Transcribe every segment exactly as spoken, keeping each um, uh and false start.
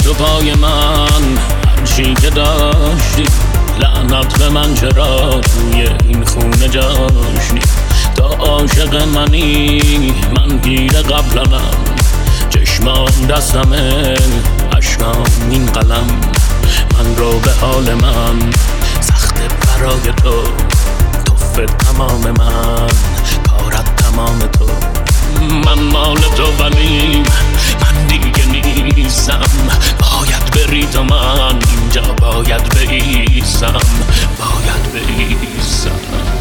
تو پای من هرچی که داشتی، لعنت به من چرا توی این خونه جاشتی. تا عاشق منی من گیر قبلنم، چشمام دستمه اشکام این قلم. من رو به حال من سخت برای تو، توفه تمام من کارت تمام تو. من مال تو ولی من دیگه نیستم، باید بری تو من اینجا باید بایستم، باید بایستم.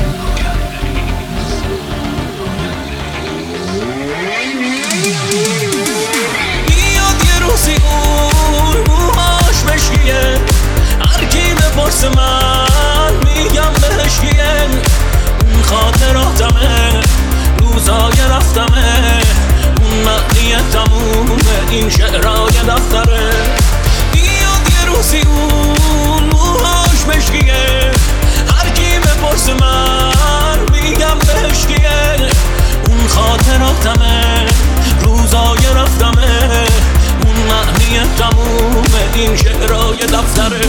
بیاد یه روزی اون موهاش مشکیه، هر کی بپرس من میگم بهش کیه. اون خاطراتمه روزای رفتمه، اون معنی تمومه این شعرهای دفتره. بیاد یه روزی اون موهاش مشکیه، هر کی بپرس من میگم بهش کیه. اون خاطراتمه روزای رفتمه، اون معنی تمومه این شعرهای دفتره.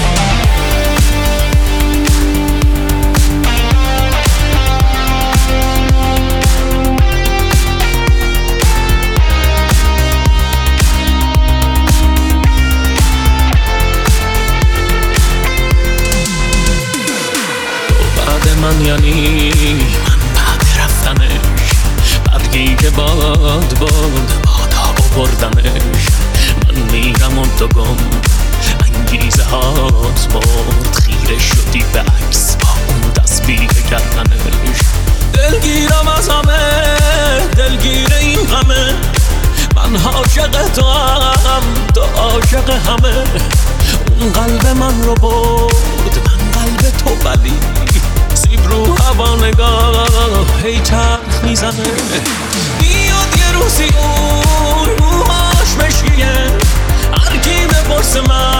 من یعنی من بعد رفتنش، برگی که باد باد بادا بردنش. من میرم و تو گم انگیزه هات مرد، خیره شدی به عکس با اون تسبیح کردنش. دلگیرم از همه دلگیر این غمه، من عاشق تو هم تو عاشق همه. اون قلب من رو برد من قلب تو ولی سیب رو هوا نگاه هی چرخ میزنه. بیاد یه روزی اون موهاش مشکیه، هر کی بپرس من